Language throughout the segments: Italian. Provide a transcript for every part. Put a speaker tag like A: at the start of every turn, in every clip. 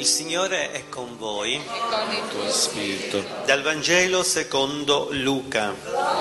A: Il Signore è con voi.
B: E con il tuo spirito.
A: Dal Vangelo secondo Luca.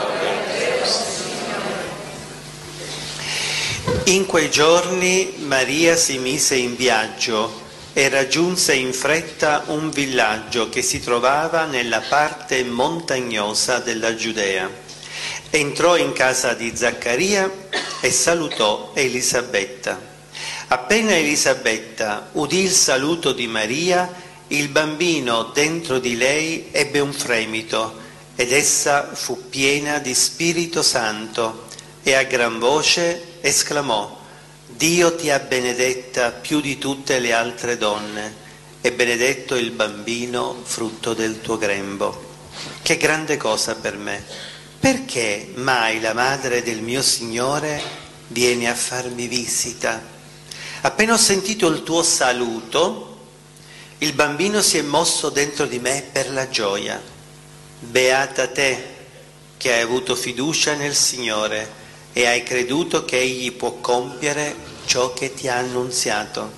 A: In quei giorni Maria si mise in viaggio e raggiunse in fretta un villaggio che si trovava nella parte montagnosa della Giudea. Entrò in casa di Zaccaria e salutò Elisabetta. Appena Elisabetta udì il saluto di Maria, il bambino dentro di lei ebbe un fremito ed essa fu piena di Spirito Santo e a gran voce esclamò: Dio ti ha benedetta più di tutte le altre donne e benedetto il bambino frutto del tuo grembo. Che grande cosa per me! Perché mai la madre del mio Signore viene a farmi visita? Appena ho sentito il tuo saluto, il bambino si è mosso dentro di me per la gioia. Beata te che hai avuto fiducia nel Signore e hai creduto che Egli può compiere ciò che ti ha annunziato.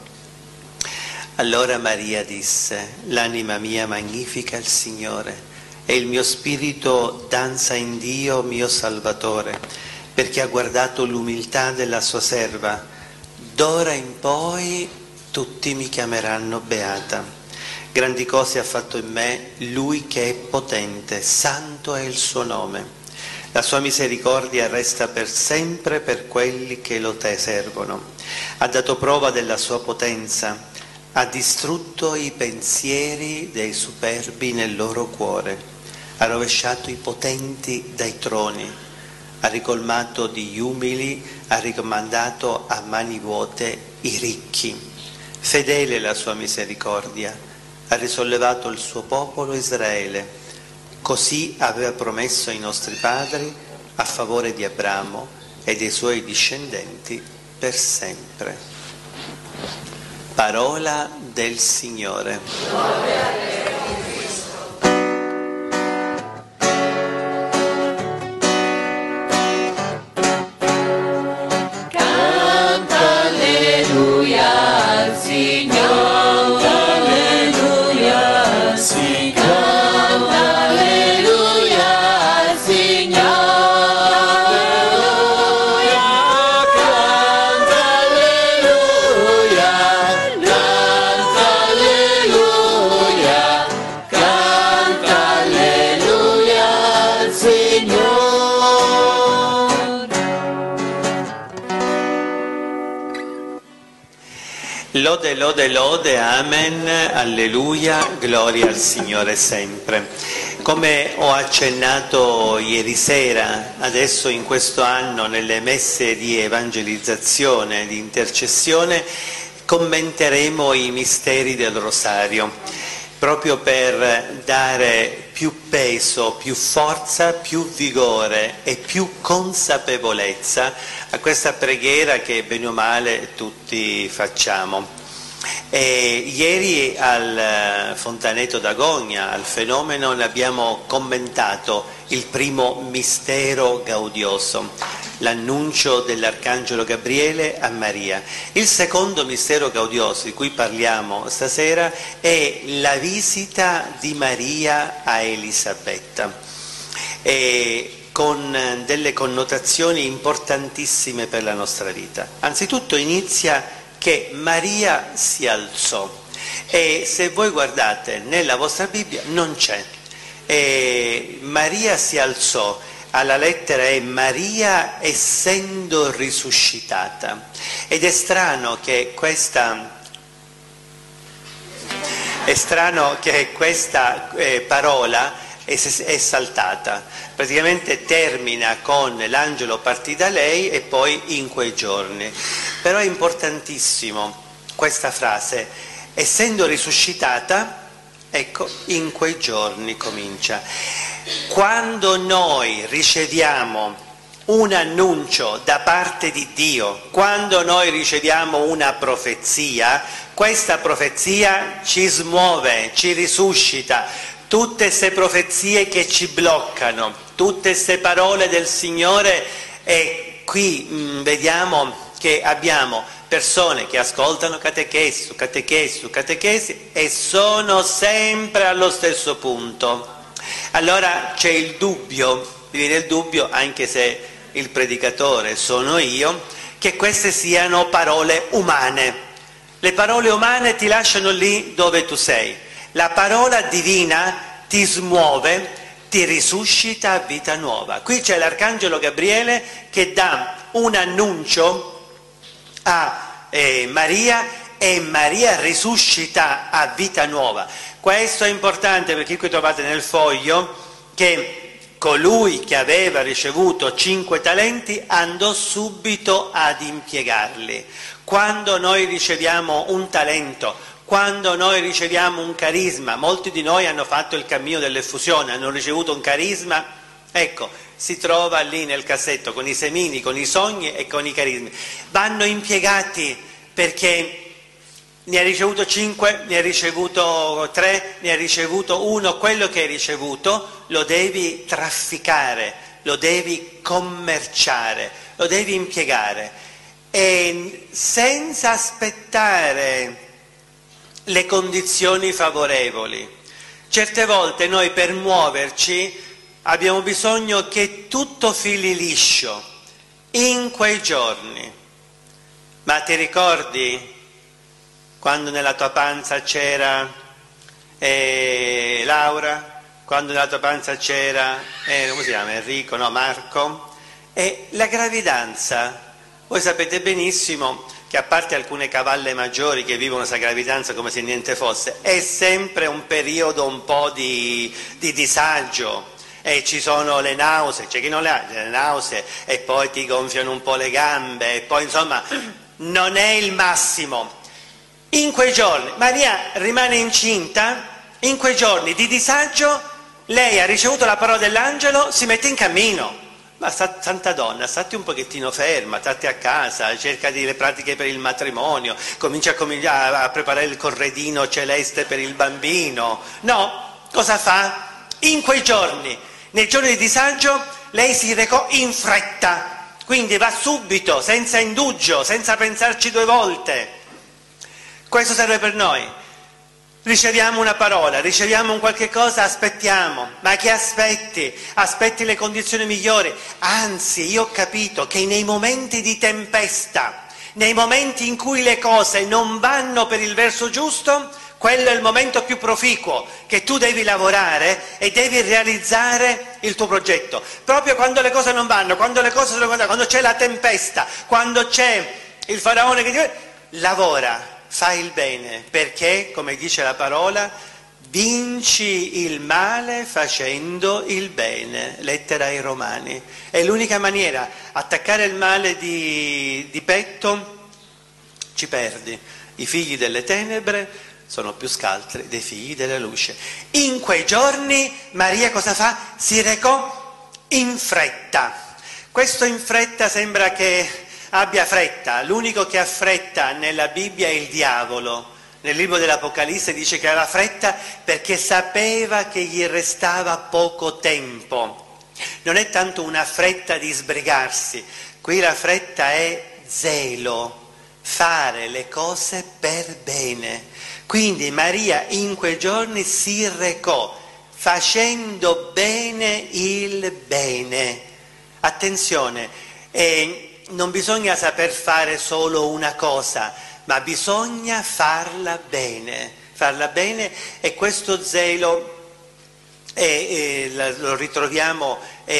A: Allora Maria disse: l'anima mia magnifica il Signore e il mio spirito danza in Dio mio Salvatore, perché ha guardato l'umiltà della sua serva. D'ora in poi tutti mi chiameranno beata. Grandi cose ha fatto in me Lui che è potente, santo è il suo nome. La sua misericordia resta per sempre per quelli che lo servono. Ha dato prova della sua potenza, ha distrutto i pensieri dei superbi nel loro cuore, ha rovesciato i potenti dai troni, ha ricolmato di umili, ha ricomandato a mani vuote i ricchi. Fedele la sua misericordia, ha risollevato il suo popolo Israele. Così aveva promesso ai nostri padri a favore di Abramo e dei suoi discendenti per sempre. Parola del Signore. Lode, lode, lode, amen, alleluia, gloria al Signore sempre. Come ho accennato ieri sera, adesso in questo anno nelle messe di evangelizzazione, di intercessione, commenteremo i misteri del Rosario, proprio per dare più peso, più forza, più vigore e più consapevolezza a questa preghiera che bene o male tutti facciamo. Ieri al Fontanetto d'Agogna, al Fenomeno, ne abbiamo commentato il primo mistero gaudioso, l'annuncio dell'Arcangelo Gabriele a Maria. Il secondo mistero gaudioso di cui parliamo stasera è la visita di Maria a Elisabetta, con delle connotazioni importantissime per la nostra vita. Anzitutto inizia che Maria si alzò, e se voi guardate nella vostra Bibbia non c'è. Maria si alzò, alla lettera è Maria essendo risuscitata, ed è strano che questa parola è saltata, praticamente termina con l'angelo partì da lei e poi in quei giorni. Però è importantissimo questa frase, essendo risuscitata, ecco, in quei giorni comincia. Quando noi riceviamo un annuncio da parte di Dio, quando noi riceviamo una profezia, questa profezia ci smuove, ci risuscita. Tutte queste profezie che ci bloccano, tutte queste parole del Signore, e qui vediamo che abbiamo persone che ascoltano catechesi su catechesi su catechesi e sono sempre allo stesso punto. Allora c'è il dubbio, mi viene il dubbio, anche se il predicatore sono io, che queste siano parole umane. Le parole umane ti lasciano lì dove tu sei. La parola divina ti smuove, ti risuscita a vita nuova. Qui c'è l'Arcangelo Gabriele che dà un annuncio a Maria e Maria risuscita a vita nuova. Questo è importante perché qui trovate nel foglio che colui che aveva ricevuto 5 talenti andò subito ad impiegarli. Quando noi riceviamo un talento, quando noi riceviamo un carisma, molti di noi hanno fatto il cammino dell'effusione, hanno ricevuto un carisma, ecco, si trova lì nel cassetto con i semini, con i sogni e con i carismi. Vanno impiegati perché ne hai ricevuto 5, ne hai ricevuto 3, ne hai ricevuto 1, quello che hai ricevuto lo devi trafficare, lo devi commerciare, lo devi impiegare e senza aspettare le condizioni favorevoli. Certe volte noi per muoverci abbiamo bisogno che tutto fili liscio in quei giorni. Ma ti ricordi quando nella tua panza c'era Laura, quando nella tua panza c'era come si chiama? Enrico, no, Marco? E la gravidanza, voi sapete benissimo che a parte alcune cavalle maggiori che vivono questa gravidanza come se niente fosse, è sempre un periodo un po' di disagio e ci sono le nausee, c'è chi non le ha, le nausee e poi ti gonfiano un po' le gambe e poi insomma non è il massimo. In quei giorni Maria rimane incinta, in quei giorni di disagio lei ha ricevuto la parola dell'angelo, si mette in cammino. Ma santa donna, stati un pochettino ferma, state a casa, cerca di le pratiche per il matrimonio, comincia a preparare il corredino celeste per il bambino. No, cosa fa? In quei giorni, nei giorni di disagio, lei si recò in fretta, quindi va subito, senza indugio, senza pensarci 2 volte. Questo serve per noi. Riceviamo una parola, riceviamo un qualche cosa, aspettiamo. Ma che aspetti? Aspetti le condizioni migliori. Anzi, io ho capito che nei momenti di tempesta, nei momenti in cui le cose non vanno per il verso giusto, quello è il momento più proficuo, che tu devi lavorare e devi realizzare il tuo progetto. Proprio quando le cose non vanno, quando le cose sono quando c'è la tempesta, quando c'è il faraone che ti lavora. Fai il bene, perché, come dice la parola, vinci il male facendo il bene, lettera ai Romani. È l'unica maniera, attaccare il male di petto, ci perdi. I figli delle tenebre sono più scaltri dei figli della luce. In quei giorni Maria cosa fa? Si recò in fretta. Questo in fretta sembra che abbia fretta, l'unico che ha fretta nella Bibbia è il diavolo. Nel libro dell'Apocalisse dice che aveva fretta perché sapeva che gli restava poco tempo. Non è tanto una fretta di sbrigarsi, qui la fretta è zelo, fare le cose per bene. Quindi Maria in quei giorni si recò facendo bene il bene. Attenzione, non bisogna saper fare solo una cosa, ma bisogna farla bene e questo zelo lo ritroviamo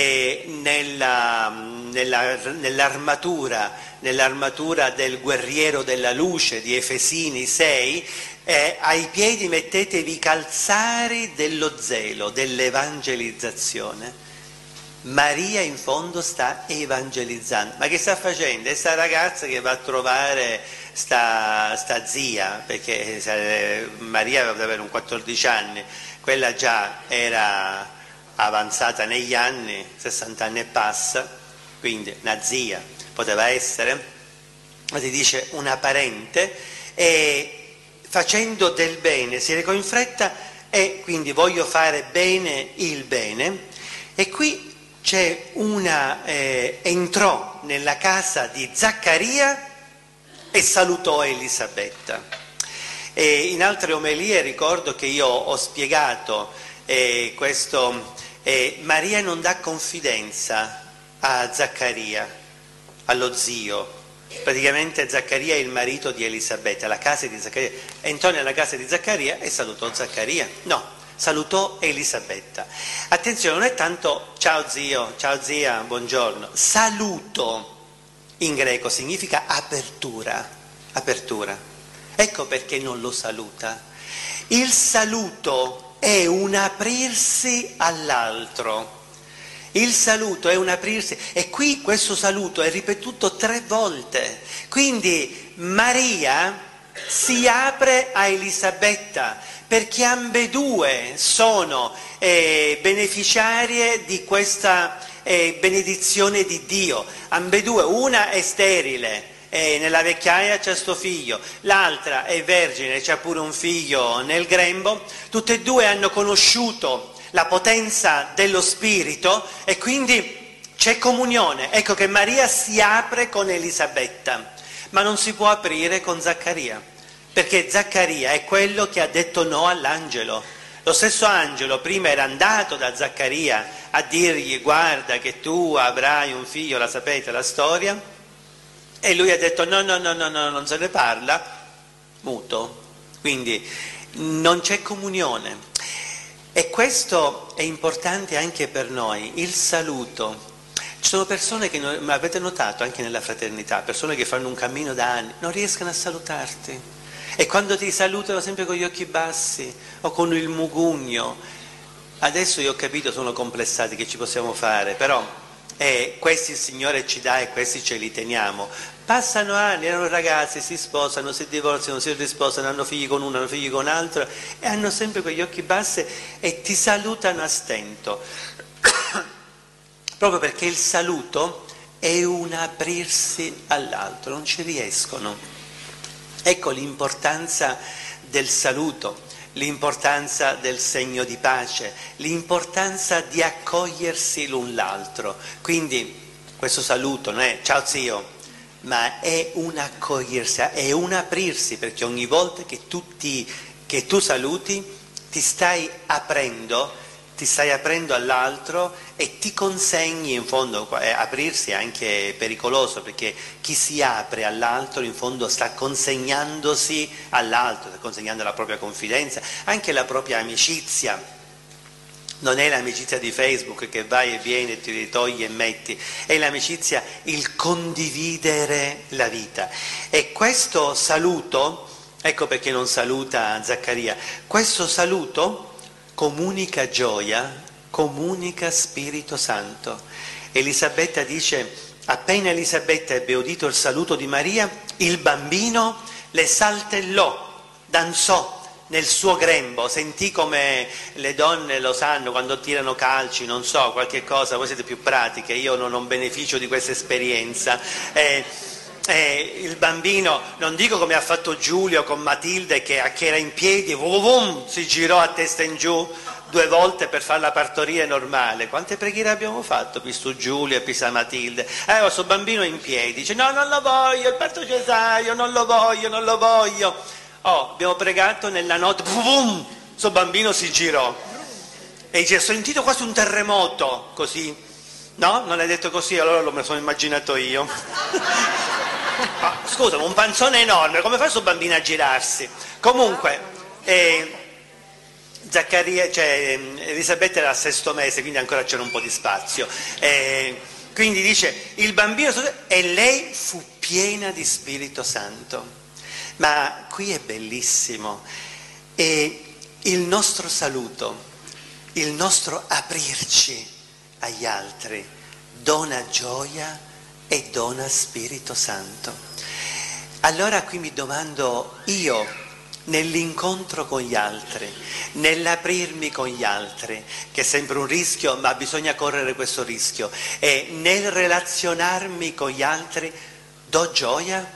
A: nell'armatura del guerriero della luce di Efesini 6, ai piedi mettetevi i calzari dello zelo, dell'evangelizzazione. Maria in fondo sta evangelizzando. Ma che sta facendo? È sta ragazza che va a trovare sta zia, perché Maria aveva avere un 14 anni, quella già era avanzata negli anni, 60 anni e passa, quindi una zia poteva essere, ma si dice una parente, e facendo del bene si recò in fretta e quindi voglio fare bene il bene. E qui c'è entrò nella casa di Zaccaria e salutò Elisabetta. E in altre omelie ricordo che io ho spiegato questo, Maria non dà confidenza a Zaccaria, allo zio. Praticamente Zaccaria è il marito di Elisabetta, la casa di Zaccaria. Entrò nella casa di Zaccaria e salutò Zaccaria. No, salutò Elisabetta. Attenzione, non è tanto ciao zio, ciao zia, buongiorno. Saluto in greco significa apertura, apertura. Ecco perché non lo saluta. Il saluto è un aprirsi all'altro. Il saluto è un aprirsi, e qui questo saluto è ripetuto 3 volte. Quindi Maria si apre a Elisabetta, perché ambedue sono beneficiarie di questa benedizione di Dio. Ambedue, una è sterile, nella vecchiaia c'è sto figlio, l'altra è vergine, c'ha pure un figlio nel grembo. Tutte e due hanno conosciuto la potenza dello Spirito e quindi c'è comunione. Ecco che Maria si apre con Elisabetta, ma non si può aprire con Zaccaria, perché Zaccaria è quello che ha detto no all'angelo. Lo stesso angelo prima era andato da Zaccaria a dirgli guarda che tu avrai un figlio, la sapete la storia, e lui ha detto no, non se ne parla, muto. Quindi non c'è comunione. E questo è importante anche per noi, il saluto. Ci sono persone che, ma avete notato anche nella fraternità, persone che fanno un cammino da anni, non riescono a salutarti. E quando ti salutano sempre con gli occhi bassi o con il mugugno. Adesso io ho capito, sono complessati, che ci possiamo fare, però questi il Signore ci dà e questi ce li teniamo. Passano anni, erano ragazzi, si sposano, si divorziano, si risposano, hanno figli con uno, hanno figli con un altro e hanno sempre quegli occhi bassi e ti salutano a stento. Proprio perché il saluto è un aprirsi all'altro, non ci riescono. Ecco l'importanza del saluto, l'importanza del segno di pace, l'importanza di accogliersi l'un l'altro. Quindi questo saluto non è ciao zio, ma è un accogliersi, è un aprirsi, perché ogni volta che tu saluti ti stai aprendo all'altro e ti consegni. In fondo aprirsi è anche pericoloso, perché chi si apre all'altro in fondo sta consegnandosi all'altro, sta consegnando la propria confidenza, anche la propria amicizia. Non è l'amicizia di Facebook che vai e vieni e ti ritogli e metti, è l'amicizia, il condividere la vita. E questo saluto, ecco perché non saluta Zaccaria, questo saluto comunica gioia, comunica Spirito Santo. Elisabetta dice, appena Elisabetta ebbe udito il saluto di Maria, il bambino le saltellò, danzò nel suo grembo, sentì come le donne lo sanno quando tirano calci, non so, qualche cosa, voi siete più pratiche, io non ho beneficio di questa esperienza. Il bambino, non dico come ha fatto Giulio con Matilde che era in piedi, si girò a testa in giù 2 volte per fare la partorire normale. Quante preghiere abbiamo fatto, visto Giulio e pisa Matilde? Questo bambino in piedi, dice no, non lo voglio, il parto cesareo, non lo voglio. Abbiamo pregato nella notte, questo bambino si girò e dice, ho sentito quasi un terremoto, così, no? Non l'hai detto così, allora me lo sono immaginato io. Scusa, un panzone enorme, come fa questo bambino a girarsi? Comunque, Elisabetta era al 6° mese, quindi ancora c'era un po' di spazio. Quindi dice, il bambino, e lei fu piena di Spirito Santo. Ma qui è bellissimo, e il nostro saluto, il nostro aprirci agli altri dona gioia e dona Spirito Santo. Allora qui mi domando io, nell'incontro con gli altri, nell'aprirmi con gli altri, che è sempre un rischio, ma bisogna correre questo rischio, e nel relazionarmi con gli altri do gioia,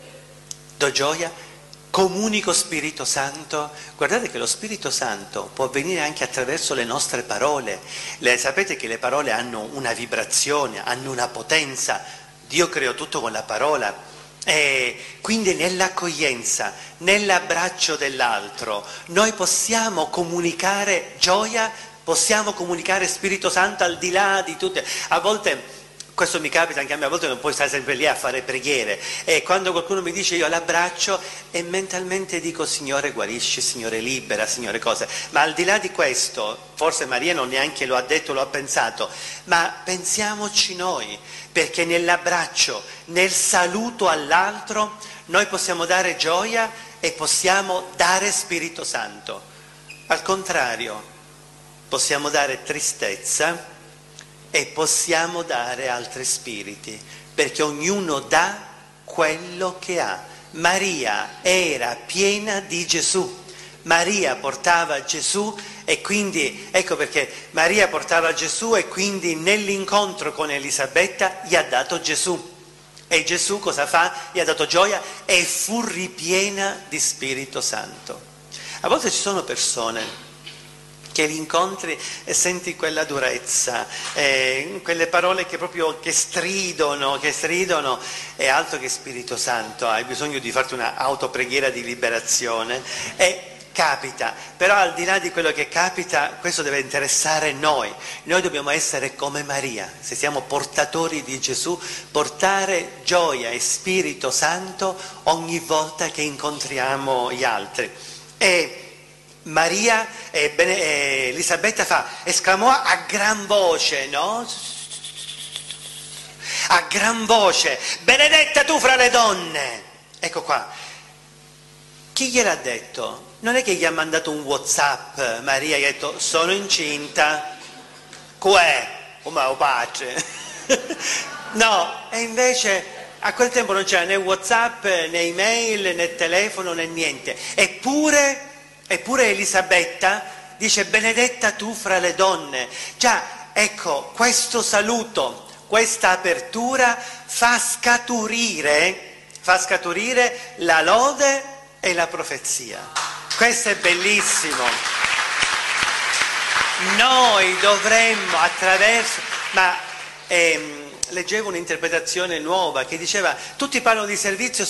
A: comunico Spirito Santo. Guardate che lo Spirito Santo può venire anche attraverso le nostre parole. Sapete che le parole hanno una vibrazione, hanno una potenza. Dio creò tutto con la parola. Quindi nell'accoglienza, nell'abbraccio dell'altro, noi possiamo comunicare gioia, possiamo comunicare Spirito Santo al di là di tutte. A volte, questo mi capita anche a me, a volte non puoi stare sempre lì a fare preghiere, e quando qualcuno mi dice io l'abbraccio e mentalmente dico Signore guarisci, Signore libera, Signore cose, ma al di là di questo, forse Maria non neanche lo ha detto, lo ha pensato, ma pensiamoci noi, perché nell'abbraccio, nel saluto all'altro, noi possiamo dare gioia e possiamo dare Spirito Santo. Al contrario, possiamo dare tristezza e possiamo dare altri spiriti, perché ognuno dà quello che ha. Maria era piena di Gesù, Maria portava Gesù e quindi, ecco perché Maria portava Gesù e quindi nell'incontro con Elisabetta gli ha dato Gesù. E Gesù cosa fa? Gli ha dato gioia e fu ripiena di Spirito Santo. A volte ci sono persone che li incontri e senti quella durezza, quelle parole che proprio che stridono, è altro che Spirito Santo, hai bisogno di farti una autopreghiera di liberazione e capita, però al di là di quello che capita, questo deve interessare noi dobbiamo essere come Maria, se siamo portatori di Gesù, portare gioia e Spirito Santo ogni volta che incontriamo gli altri. E Maria, Elisabetta esclamò a gran voce, no? A gran voce, benedetta tu fra le donne. Ecco qua. Chi gliel'ha detto? Non è che gli ha mandato un WhatsApp, Maria gli ha detto sono incinta, qu'è? Come o pace? No, e invece a quel tempo non c'era né WhatsApp, né email, né telefono, né niente. Eppure Elisabetta dice benedetta tu fra le donne. Già, ecco, questo saluto, questa apertura fa scaturire la lode e la profezia. Questo è bellissimo. Noi dovremmo attraverso... leggevo un'interpretazione nuova che diceva tutti parlano di servizio.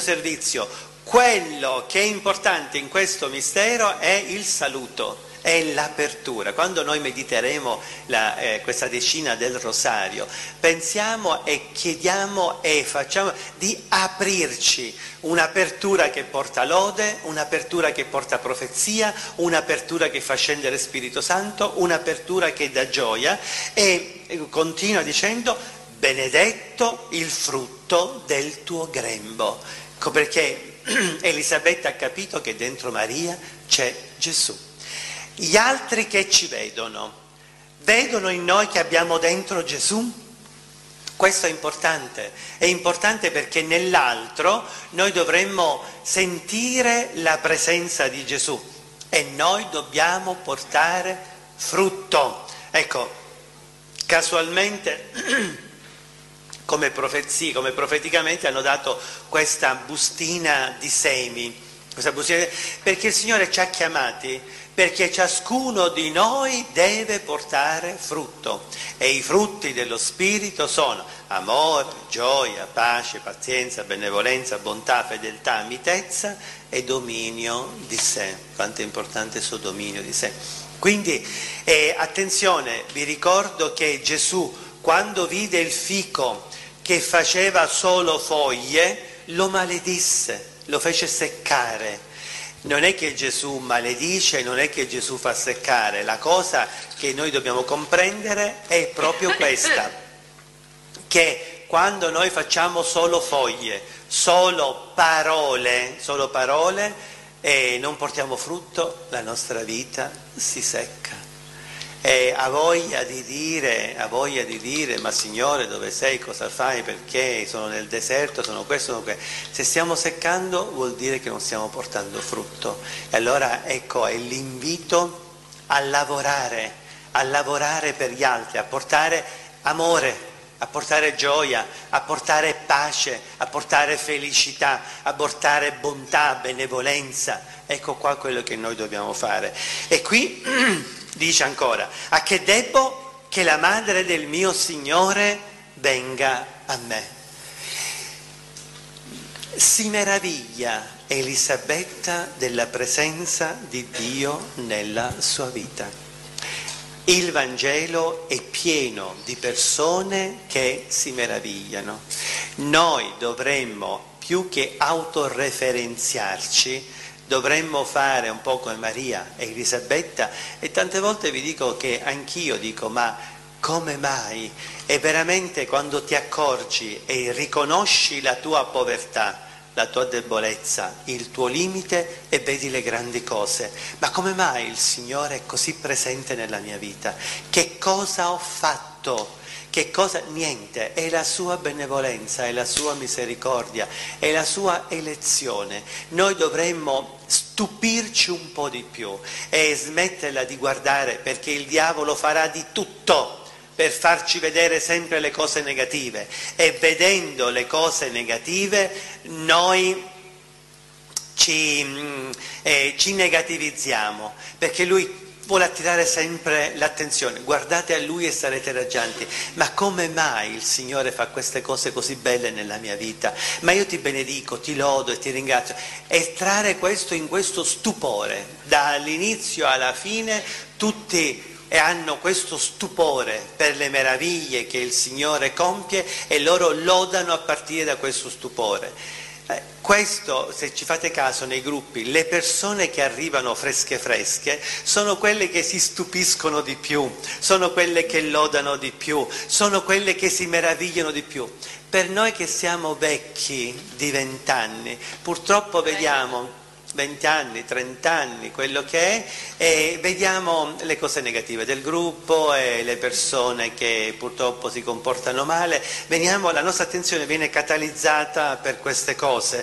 A: Quello che è importante in questo mistero è il saluto, è l'apertura. Quando noi mediteremo questa decina del Rosario, pensiamo e chiediamo e facciamo di aprirci, un'apertura che porta lode, un'apertura che porta profezia, un'apertura che fa scendere Spirito Santo, un'apertura che dà gioia, e continua dicendo benedetto il frutto del tuo grembo, perché Elisabetta ha capito che dentro Maria c'è Gesù. Gli altri che ci vedono in noi che abbiamo dentro Gesù? Questo è importante perché nell'altro noi dovremmo sentire la presenza di Gesù e noi dobbiamo portare frutto. Ecco, casualmente come profezie, come profeticamente hanno dato questa bustina di semi, perché il Signore ci ha chiamati, perché ciascuno di noi deve portare frutto, e i frutti dello Spirito sono amore, gioia, pace, pazienza, benevolenza, bontà, fedeltà, mitezza e dominio di sé. Quanto è importante questo dominio di sé. Quindi attenzione, vi ricordo che Gesù, quando vide il fico che faceva solo foglie, lo maledisse, lo fece seccare. Non è che Gesù maledice, non è che Gesù fa seccare, la cosa che noi dobbiamo comprendere è proprio questa, che quando noi facciamo solo foglie, solo parole e non portiamo frutto, la nostra vita si secca. E ha voglia di dire, ma Signore dove sei, cosa fai, perché sono nel deserto, sono questo, sono questo. Se stiamo seccando vuol dire che non stiamo portando frutto. E allora ecco, è l'invito a lavorare per gli altri, a portare amore, a portare gioia, a portare pace, a portare felicità, a portare bontà, benevolenza. Ecco qua quello che noi dobbiamo fare. E qui dice ancora, a che debbo che la madre del mio Signore venga a me. Si meraviglia Elisabetta della presenza di Dio nella sua vita. Il Vangelo è pieno di persone che si meravigliano. Noi dovremmo, più che autoreferenziarci, dovremmo fare un po' come Maria e Elisabetta, e tante volte vi dico che anch'io dico, ma come mai? E veramente quando ti accorgi e riconosci la tua povertà, la tua debolezza, il tuo limite e vedi le grandi cose. Ma come mai il Signore è così presente nella mia vita? Che cosa ho fatto? Che cosa? Niente, è la sua benevolenza, è la sua misericordia, è la sua elezione. Noi dovremmo stupirci un po' di più e smetterla di guardare, perché il diavolo farà di tutto per farci vedere sempre le cose negative, e vedendo le cose negative noi ci negativizziamo, perché lui vuole attirare sempre l'attenzione. Guardate a lui e sarete raggianti. Ma come mai il Signore fa queste cose così belle nella mia vita? Ma io ti benedico, ti lodo e ti ringrazio. E trarre questo in questo stupore, dall'inizio alla fine, tutti hanno questo stupore per le meraviglie che il Signore compie e loro lodano a partire da questo stupore. Questo, se ci fate caso nei gruppi, le persone che arrivano fresche sono quelle che si stupiscono di più, sono quelle che lodano di più, sono quelle che si meravigliano di più. Per noi che siamo vecchi di 20 anni, purtroppo vediamo 20 anni, 30 anni, quello che è, e vediamo le cose negative del gruppo e le persone che purtroppo si comportano male. La nostra attenzione viene catalizzata per queste cose,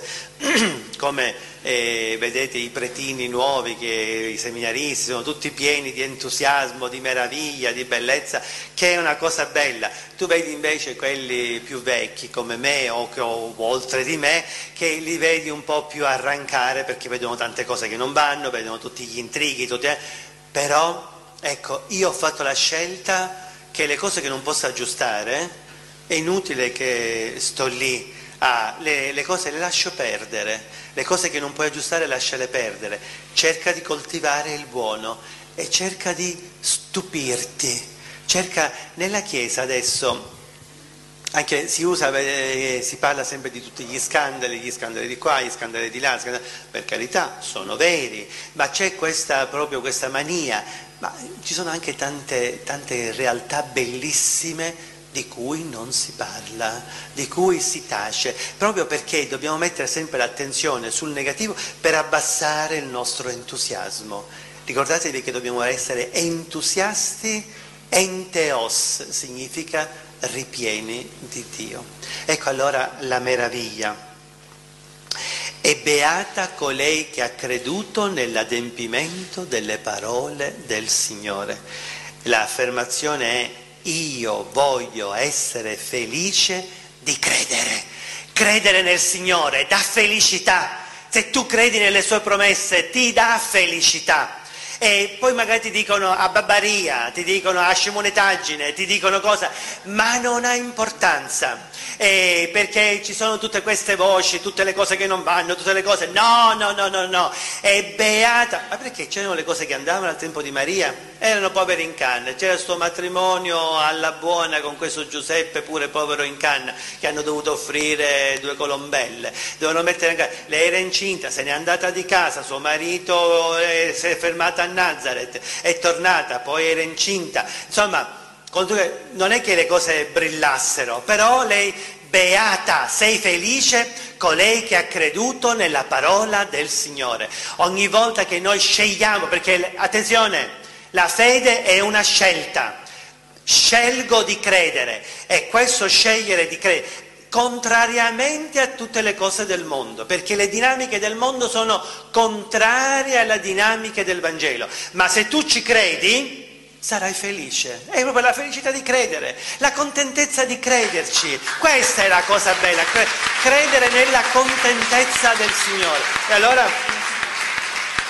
A: come vedete i pretini nuovi, che i seminaristi sono tutti pieni di entusiasmo, di meraviglia, di bellezza, che è una cosa bella. Tu vedi invece quelli più vecchi come me o oltre di me, che li vedi un po' più arrancare, perché vedono tante cose che non vanno, vedono tutti gli intrighi, però ecco, io ho fatto la scelta che le cose che non posso aggiustare è inutile che sto lì. Le cose le lascio perdere, le cose che non puoi aggiustare lasciale perdere, cerca di coltivare il buono e cerca di stupirti, nella Chiesa adesso anche si parla sempre di tutti gli scandali di qua, gli scandali di là, per carità sono veri, ma c'è proprio questa mania, ma ci sono anche tante realtà bellissime di cui non si parla, di cui si tace, proprio perché dobbiamo mettere sempre l'attenzione sul negativo per abbassare il nostro entusiasmo. Ricordatevi che dobbiamo essere entusiasti, enteos significa ripieni di Dio. Ecco allora la meraviglia. E beata colei che ha creduto nell'adempimento delle parole del Signore. L'affermazione è: io voglio essere felice di credere nel Signore, dà felicità. Se tu credi nelle sue promesse ti dà felicità. E poi magari ti dicono a babbaria, ti dicono a scimunetaggine, ti dicono cosa, ma non ha importanza, perché ci sono tutte queste voci, tutte le cose che non vanno, tutte le cose, no, è beata. Ma perché c'erano le cose che andavano al tempo di Maria? Erano poveri in canna, c'era questo matrimonio alla buona con questo Giuseppe pure povero in canna, che hanno dovuto offrire 2 colombelle, dovevano mettere in canna. Lei era incinta, se n'è andata di casa, suo marito si è fermato a Nazareth, è tornata, poi era incinta, insomma non è che le cose brillassero, però lei: beata, sei felice colei che ha creduto nella parola del Signore. Ogni volta che noi scegliamo, perché attenzione, la fede è una scelta, scelgo di credere, e questo scegliere di credere contrariamente a tutte le cose del mondo, perché le dinamiche del mondo sono contrarie alle dinamiche del Vangelo, ma se tu ci credi sarai felice, è proprio la felicità di credere, la contentezza di crederci, questa è la cosa bella, credere nella contentezza del Signore. E allora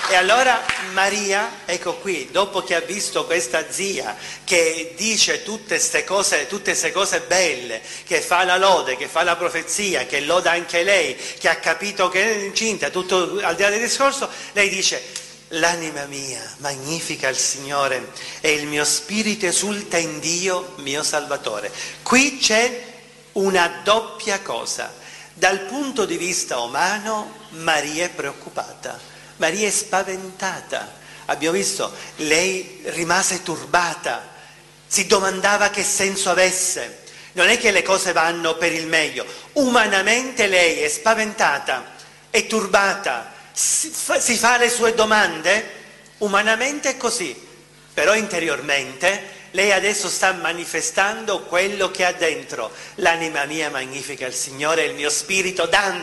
A: E allora Maria, ecco qui, dopo che ha visto questa zia che dice tutte queste cose belle, che fa la lode, che fa la profezia, che loda anche lei, che ha capito che è incinta, tutto al di là del discorso, lei dice: l'anima mia magnifica il Signore e il mio spirito esulta in Dio mio Salvatore. Qui c'è una doppia cosa. Dal punto di vista umano Maria è preoccupata. Maria è spaventata, abbiamo visto, lei rimase turbata, si domandava che senso avesse, non è che le cose vanno per il meglio, umanamente lei è spaventata, è turbata, si fa le sue domande, umanamente è così, però interiormente lei adesso sta manifestando quello che ha dentro. L'anima mia magnifica il Signore, il mio spirito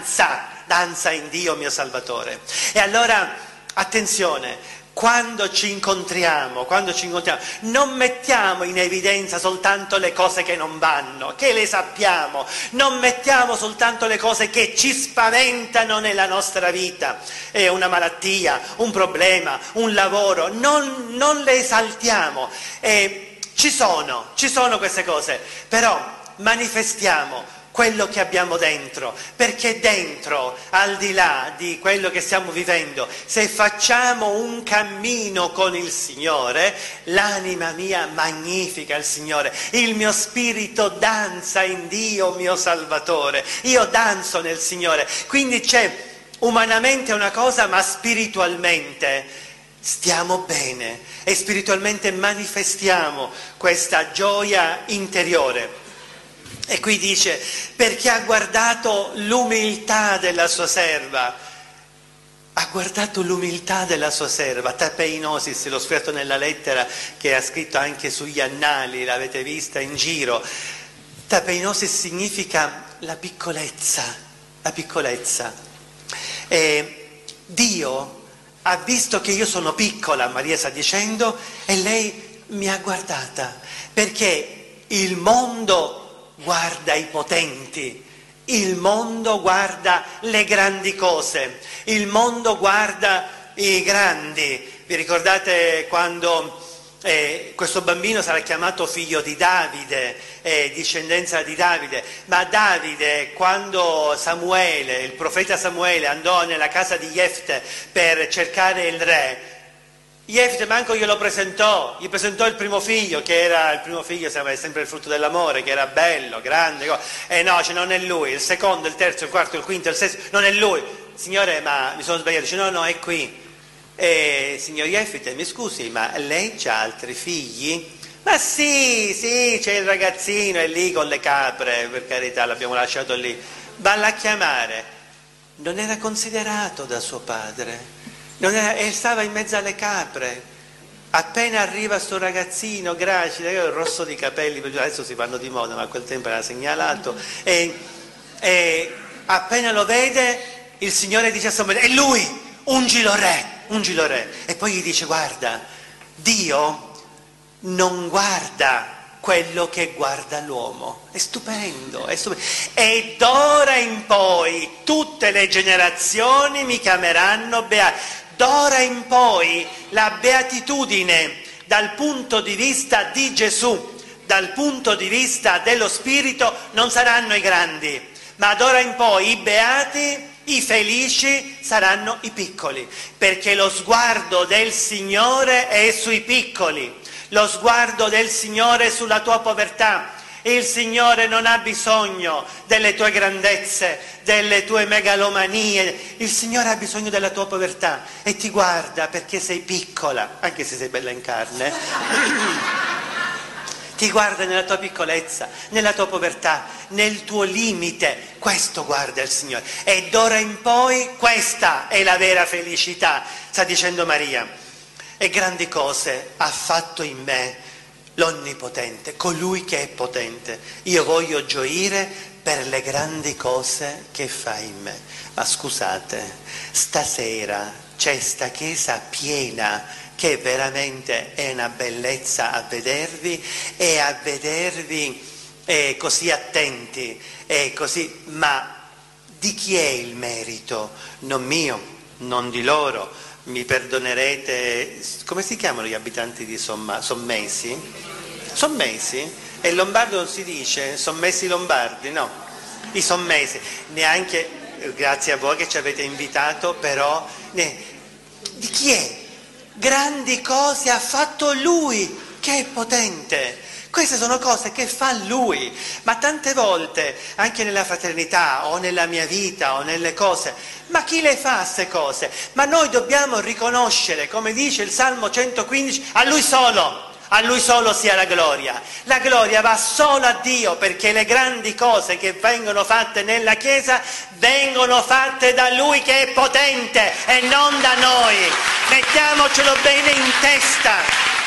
A: danza in Dio mio Salvatore. E allora, attenzione, quando ci incontriamo, non mettiamo in evidenza soltanto le cose che non vanno, che le sappiamo, non mettiamo soltanto le cose che ci spaventano nella nostra vita, una malattia, un problema, un lavoro, non le esaltiamo. Ci sono queste cose, però manifestiamo quello che abbiamo dentro, perché dentro, al di là di quello che stiamo vivendo, se facciamo un cammino con il Signore, l'anima mia magnifica il Signore, il mio spirito danza in Dio mio Salvatore, io danzo nel Signore, quindi c'è umanamente una cosa, ma spiritualmente stiamo bene e spiritualmente manifestiamo questa gioia interiore. E qui dice: perché ha guardato l'umiltà della sua serva. Ha guardato l'umiltà della sua serva, tapeinosis, l'ho scoperto nella lettera che ha scritto anche sugli annali, l'avete vista in giro. Tapeinosis significa la piccolezza. E Dio ha visto che io sono piccola, Maria sta dicendo, e lei mi ha guardata, perché il mondo guarda i potenti, il mondo guarda le grandi cose, il mondo guarda i grandi. Vi ricordate quando questo bambino sarà chiamato figlio di Davide, discendenza di Davide, ma Davide, quando Samuele, il profeta Samuele, andò nella casa di Jefte per cercare il re, Jefte manco glielo presentò, gli presentò il primo figlio, che era il primo figlio, sempre il frutto dell'amore, che era bello, grande, no, non è lui, il secondo, il terzo, il quarto, il quinto, il sesto, non è lui. Signore, ma mi sono sbagliato. Dice: no, è qui. Signor Jefte, mi scusi, ma lei c'ha altri figli? Ma sì, c'è il ragazzino, è lì con le capre, per carità, l'abbiamo lasciato lì. Valla a chiamare. Non era considerato da suo padre, stava in mezzo alle capre. Appena arriva sto ragazzino gracido, io ho il rosso di capelli, adesso si fanno di moda, ma a quel tempo era segnalato, e appena lo vede, il Signore dice a Samuele: è lui, ungilo re. E poi gli dice: guarda, Dio non guarda quello che guarda l'uomo. È stupendo. E d'ora in poi tutte le generazioni mi chiameranno beato. D'ora in poi la beatitudine dal punto di vista di Gesù, dal punto di vista dello Spirito, non saranno i grandi, ma d'ora in poi i beati, i felici saranno i piccoli, perché lo sguardo del Signore è sui piccoli, lo sguardo del Signore è sulla tua povertà. Il Signore non ha bisogno delle tue grandezze, delle tue megalomanie, il Signore ha bisogno della tua povertà e ti guarda perché sei piccola, anche se sei bella in carne. Ti guarda nella tua piccolezza, nella tua povertà, nel tuo limite. Questo guarda il Signore. E d'ora in poi questa è la vera felicità, sta dicendo Maria. E grandi cose ha fatto in me l'Onnipotente, colui che è potente. Io voglio gioire per le grandi cose che fa in me. Ma scusate, stasera c'è sta chiesa piena, che veramente è una bellezza a vedervi e a vedervi così attenti, così, ma di chi è il merito? Non mio, non di loro, mi perdonerete, come si chiamano gli abitanti di Sommesi? Sommesi? E il lombardo non si dice? Sommesi lombardi? No, i sommesi, neanche, grazie a voi che ci avete invitato, però, di chi è? Grandi cose ha fatto Lui, che è potente. Queste sono cose che fa Lui, ma tante volte, anche nella fraternità o nella mia vita o nelle cose, ma chi le fa queste cose? Ma noi dobbiamo riconoscere, come dice il Salmo 115, a Lui solo sia la gloria. La gloria va solo a Dio, perché le grandi cose che vengono fatte nella Chiesa vengono fatte da Lui che è potente e non da noi. Mettiamocelo bene in testa.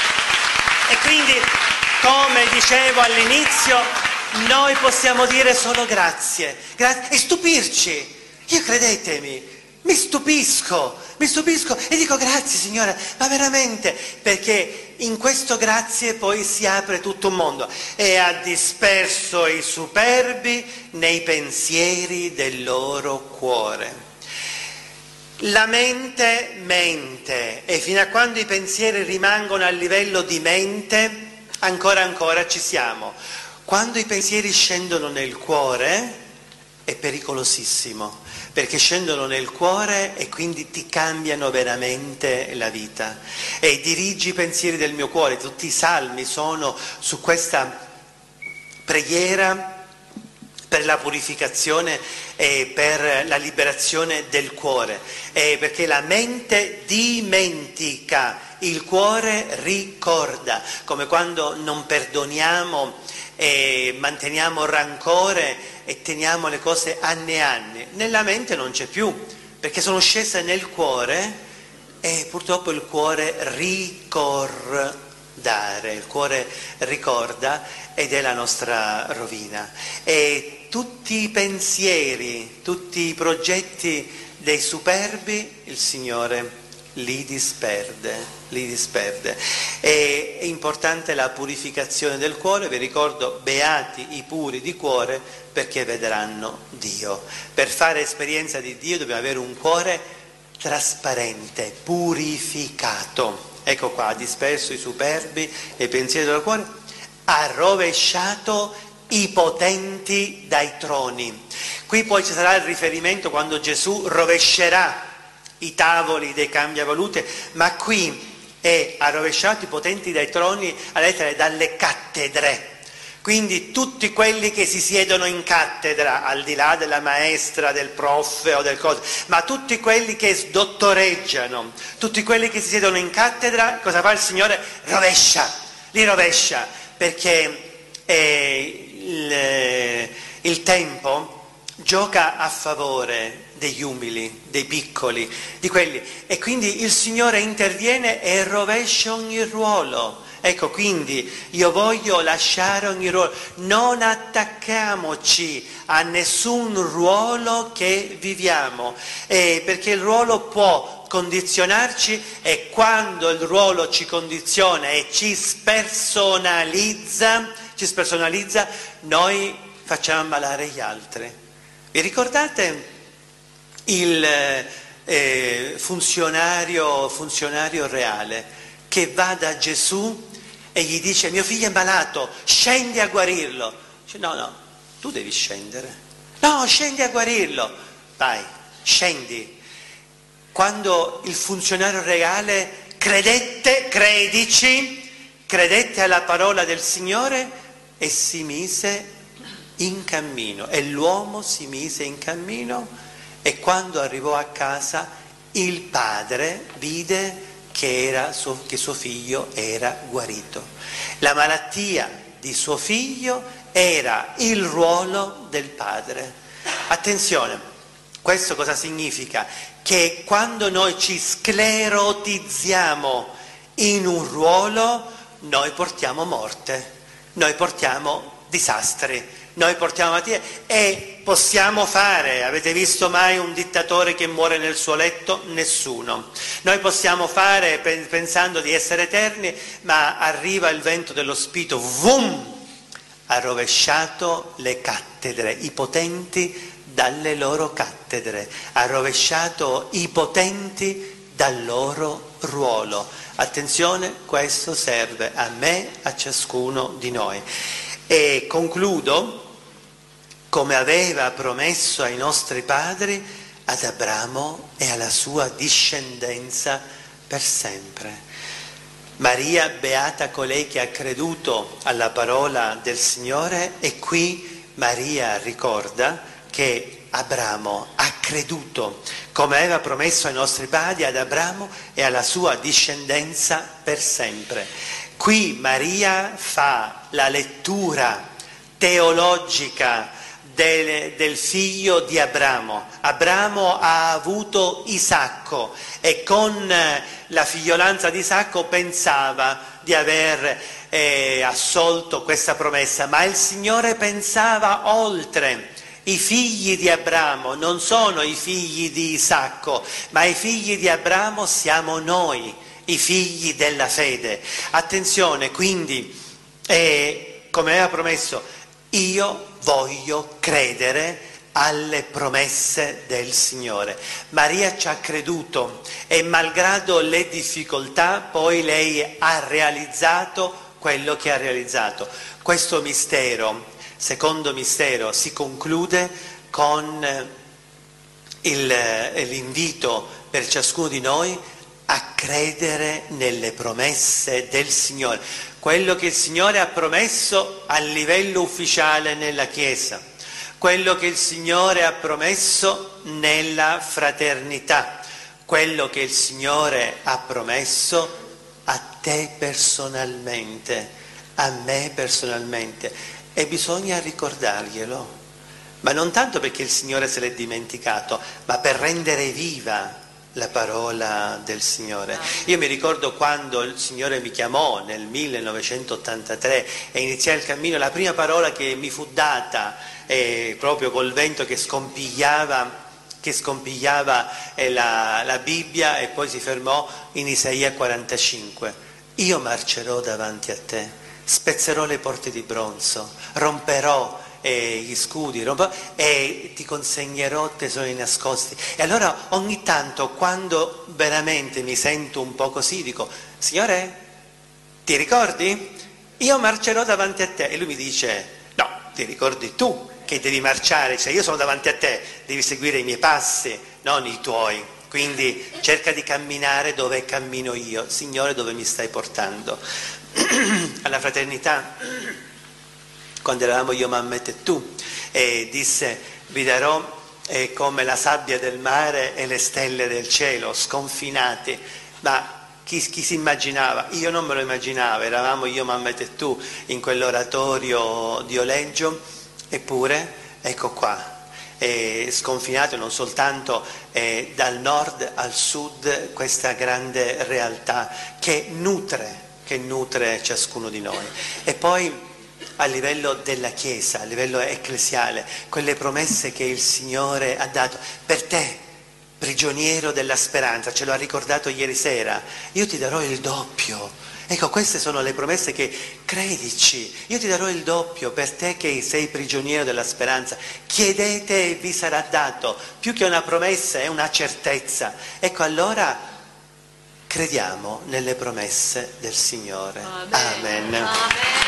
A: E quindi, come dicevo all'inizio, noi possiamo dire solo grazie e stupirci. Io, credetemi, mi stupisco e dico grazie Signore, ma veramente, perché in questo grazie poi si apre tutto un mondo. E ha disperso i superbi nei pensieri del loro cuore. La mente mente, e fino a quando i pensieri rimangono a livello di mente, ancora ci siamo. Quando i pensieri scendono nel cuore è pericolosissimo, perché scendono nel cuore e quindi ti cambiano veramente la vita. E dirigi i pensieri del mio cuore, tutti i salmi sono su questa preghiera per la purificazione e per la liberazione del cuore, perché la mente dimentica, il cuore ricorda, come quando non perdoniamo e manteniamo rancore e teniamo le cose anni e anni. Nella mente non c'è più, perché sono scese nel cuore e purtroppo il cuore ricorda. Il cuore ricorda ed è la nostra rovina. E tutti i pensieri, tutti i progetti dei superbi, il Signore li disperde. È importante la purificazione del cuore. Vi ricordo, beati i puri di cuore, perché vedranno Dio. Per fare esperienza di Dio dobbiamo avere un cuore trasparente, purificato. Ecco qua, ha disperso i superbi e i pensieri del cuore, ha rovesciato i potenti dai troni. Qui poi ci sarà il riferimento quando Gesù rovescerà i tavoli dei cambiavalute, ma qui ha rovesciato i potenti dai troni, a lettere dalle cattedre. Quindi tutti quelli che si siedono in cattedra, al di là della maestra, del prof o del coso, ma tutti quelli che sdottoreggiano, tutti quelli che si siedono in cattedra, cosa fa il Signore? Li rovescia, perché il tempo gioca a favore degli umili, dei piccoli, di quelli, e quindi il Signore interviene e rovescia ogni ruolo. Ecco, quindi io voglio lasciare ogni ruolo, non attacchiamoci a nessun ruolo che viviamo, perché il ruolo può condizionarci, e quando il ruolo ci condiziona e ci spersonalizza, noi facciamo ammalare gli altri. Vi ricordate il funzionario reale che va da Gesù e gli dice: mio figlio è malato, scendi a guarirlo? Dice: no, tu devi scendere. No, scendi a guarirlo. Vai, scendi. Quando il funzionario reale credette alla parola del Signore e si mise in cammino, e l'uomo si mise in cammino, e quando arrivò a casa il padre vide che suo figlio era guarito. La malattia di suo figlio era il ruolo del padre. Attenzione, questo cosa significa? Che quando noi ci sclerotizziamo in un ruolo, noi portiamo morte, noi portiamo disastri, noi portiamo malattie, e possiamo fare, avete visto mai un dittatore che muore nel suo letto? Nessuno. Noi possiamo fare pensando di essere eterni, ma arriva il vento dello spirito, vum, ha rovesciato le cattedre, i potenti dalle loro cattedre, ha rovesciato i potenti dal loro ruolo. Attenzione, questo serve a me, a ciascuno di noi. E concludo, come aveva promesso ai nostri padri, ad Abramo e alla sua discendenza per sempre. Maria, beata colei che ha creduto alla parola del Signore, e qui Maria ricorda che Abramo ha creduto, come aveva promesso ai nostri padri, ad Abramo e alla sua discendenza per sempre. Qui Maria fa la lettura teologica del figlio di Abramo. Abramo ha avuto Isacco e con la figliolanza di Isacco pensava di aver assolto questa promessa, ma il Signore pensava oltre. I figli di Abramo non sono i figli di Isacco, ma i figli di Abramo siamo noi, i figli della fede. Attenzione, quindi, come aveva promesso, io voglio credere alle promesse del Signore. Maria ci ha creduto e malgrado le difficoltà poi lei ha realizzato quello che ha realizzato. Questo mistero, secondo mistero, si conclude con l'invito per ciascuno di noi a credere nelle promesse del Signore. Quello che il Signore ha promesso a livello ufficiale nella Chiesa, quello che il Signore ha promesso nella fraternità, quello che il Signore ha promesso a te personalmente, a me personalmente, e bisogna ricordarglielo, ma non tanto perché il Signore se l'è dimenticato, ma per rendere viva la parola del Signore. Io mi ricordo quando il Signore mi chiamò nel 1983 e iniziai il cammino, la prima parola che mi fu data proprio col vento che scompigliava la Bibbia, e poi si fermò in Isaia 45. Io marcerò davanti a te, spezzerò le porte di bronzo, romperò gli scudi e ti consegnerò tesori nascosti. E allora ogni tanto, quando veramente mi sento un po' così, dico: Signore, ti ricordi? Io marcerò davanti a te. E lui mi dice: no, ti ricordi tu che devi marciare, cioè io sono davanti a te, devi seguire i miei passi, non i tuoi. Quindi cerca di camminare dove cammino io, Signore, dove mi stai portando. Alla fraternità, quando eravamo io, mamma e tu, disse: vi darò come la sabbia del mare e le stelle del cielo, sconfinati. Ma chi si immaginava? Io non me lo immaginavo, eravamo io, mamma e tu in quell'oratorio di Oleggio, eppure ecco qua, sconfinato non soltanto dal nord al sud, questa grande realtà che nutre ciascuno di noi. E poi a livello della Chiesa, a livello ecclesiale, quelle promesse che il Signore ha dato per te, prigioniero della speranza, ce lo ha ricordato ieri sera: io ti darò il doppio. Ecco, queste sono le promesse che, credici, io ti darò il doppio per te che sei prigioniero della speranza. Chiedete e vi sarà dato. Più che una promessa è una certezza. Ecco, allora crediamo nelle promesse del Signore. Amen. Amen.